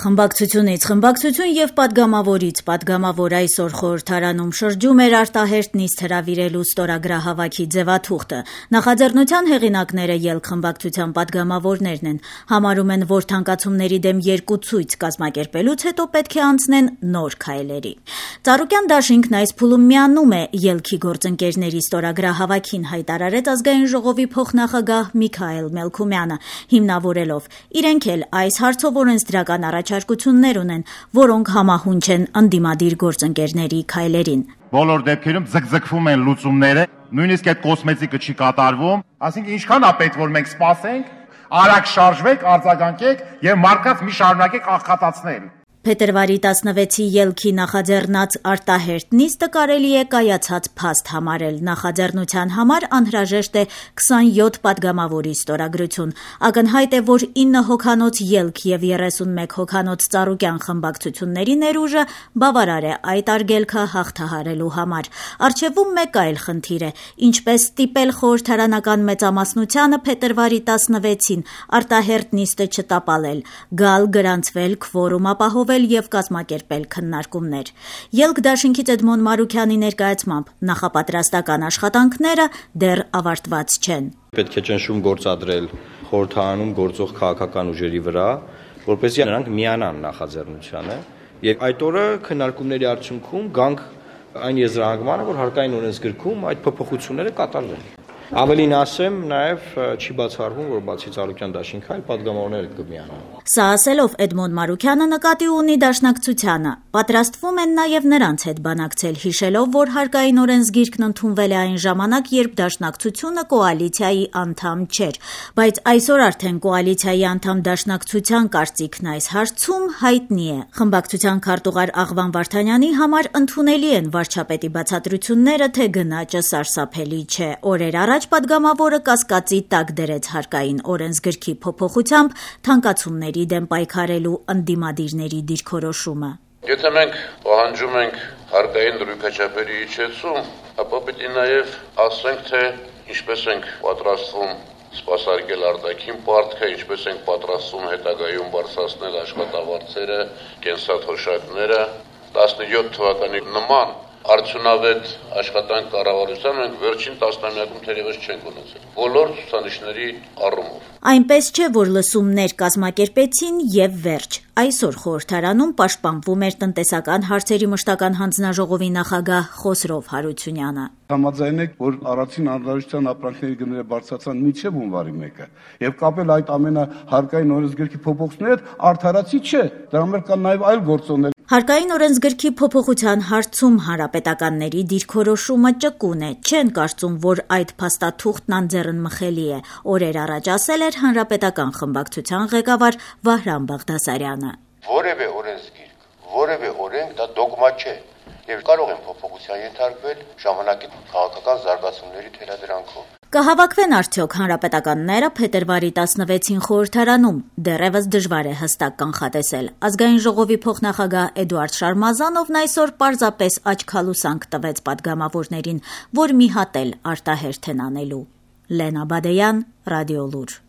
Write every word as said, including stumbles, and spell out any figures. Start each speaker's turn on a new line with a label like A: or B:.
A: Խմբակցությունից խմբակցություն եւ падգամավորից падգամավոր այսօր խորհրդարանում շրջում էր արտահերտ նիստ հրավիրելու ստորագրահավաքի ձևաթուղթը։ Նախաձեռնության հեղինակները ելք խմբակցության падգամավորներն են, համարում են, որ թանկացումների դեմ երկու ցույց կազմակերպելուց հետո պետք է անցնեն նոր քայլերի։ Ծառուկյան դաշինքն այս փուլում միանում է ելքի գործընկերների ստորագրահավաքին, հայտարարեց ազգային ժողովի փոխնախագահ Միքայել Մելքումյանը, հիմնավորելով իրենք էլ այս հարցով օրենսդրական առաջարկություններ ունեն, որոնք համահունչ են ընդդիմադիր գործընկերների քայլերին։
B: Բոլոր դեպքերում ձգձգվում են լուծումները, նույնիսկ այդ կոսմետիկը չի կատարվում, այսինքն ինչքան է պետք որ մենք սպասենք, արագ շարժվեք, արձագանքեք եւ մարդկանց մի շարունակեք աղքատացնել։
A: Փետրվարի տասնվեցի ելքի նախաձեռնած արտահերտ նիստը կարելի է կայացած փաստ համարել։ Նախաձեռնության համար անհրաժեշտ է քսանյոթ падգամավորի ստորագրություն։ Ակնհայտ է, որ ինը հոգանոց ելք եւ երեսունմեկ հոգանոց ծառուկյան խմբակցությունների ներուժը բավարար է այդ արգելքը հաղթահարելու համար։ Առջևում մեկ այլ խնդիր է՝ ինչպես ստիպել խորհրդարանական մեծամասնությանը փետրվարի տասնվեցին արտահերտ նիստը չտապալել, գալ, գրանցվել, քվորում ապահովել եւ կազմակերպել քննարկումներ։ Ելք դաշինքից Էդմոն Մարուքյանի ներկայացմամբ նախապատրաստական աշխատանքները դեռ ավարտված չեն։
C: Պետք է ճնշում գործադրել խորհրդարանում գործող քաղաքական ուժերի վրա, որպեսզի նրանք միանան նախաձեռնությանը եւ այդ օրը քննարկումների արդյունքում գանք այն եզրահանգմանը, որ հարկային օրենսգրքում այդ փոփոխությունները կատարվեն։ Ավելին ասեմ, նաև չի բացառվում, որ բացի Ծառուկյան դաշինքը այլ падգամավորներ կմիանան։
A: Սա ասելով Էդմոն Մարուքյանը նկատի ունի դաշնակցությանը։ Պատրաստվում են նաև նրանց հետ բանակցել, հիշելով, որ հարկային օրենսգիրքն ընդունվել է այն ժամանակ, երբ դաշնակցությունը կոալիցիայի անդամ չէր, բայց այսօր արդեն կոալիցիայի անդամ դաշնակցության կարծիքն այս հարցում հայտնի է։ Խմբակցության քարտուղար Աղվան Վարդանյանի համար ընդունելի են վարչապետի բացատրությունները, թե գնաճը սարսափելի չէ։ Օրեր առաջ падգամավորը կասկածի տակ դրեց հարկային օրենսգրքի փոփոխությամբ թանկացումների դեմ պայքարելու ընդդիմադիրների դիրքորոշումը։
D: Եթե մենք պահանջում ենք հարկային դրույքաչափերի իջեցում, ապա պետք է նաև ասենք, թե ինչպես ենք պատրաստվում սպասարկել արտաքին պարտքը, ինչպես ենք պատրաստվում հետագայում բարձրացնել աշխատավարձերը, կենսաթոշակները, տասնյոթ թվականի նման արդյունավետ աշխատանք կառավարության մենք վերջին տասնամյակում թերևս չենք ունեցել բոլոր ցուցանիշների առումով։
A: Այնպես չէ, որ լսումներ կազմակերպեցին եւ վերջ։ Այսօր խորհրդարանում պաշտպանվում էր տնտեսական հարցերի մշտական հանձնաժողովի նախագահ Խոսրով Հարությունյանը։
E: Համաձայն եք, որ առանցին անհրաժեշտության ապրանքների գները բարձրացան մինչև հունվարի մեկը, եւ կապել այդ ամենը հարկային օրենսգրքի փոփոխությունների հետ արդարացի չէ։ Դրա համար կան նաեւ այլ գործոններ։
A: Հարկային օրենսգրքի փոփոխության հարցում հանրապետականների դիրքորոշումը ճկուն է, չեն կարծում, որ այդ փաստաթուղթն անձեռնմխելի է, օրեր առաջ ասել էր հանրապետական խմբակցության ղեկավար Վահրամ Բաղդասարյանը։
F: Որևէ օրենսգիրք, որևէ օրենք դա դոգմա չէ եւ կարող են փոփոխության ենթարկվել ժամանակի քաղաքական զարգացումների թելադրանքով։
A: Կհավաքվեն արդյոք հանրապետականները փետրվարի տասնվեցին խորհրդարանում, դեռևս դժվար է հստակ կանխատեսել։ Ազգային ժողովի փոխնախագահ Էդուարդ Շարմազանովն այսօր պարզապես աչքալուսանք տվեց падգամավորներին, որ մի հատ էլ արտահերթ են անելու։ Լենա Բադեյան, Ռադիոլուր։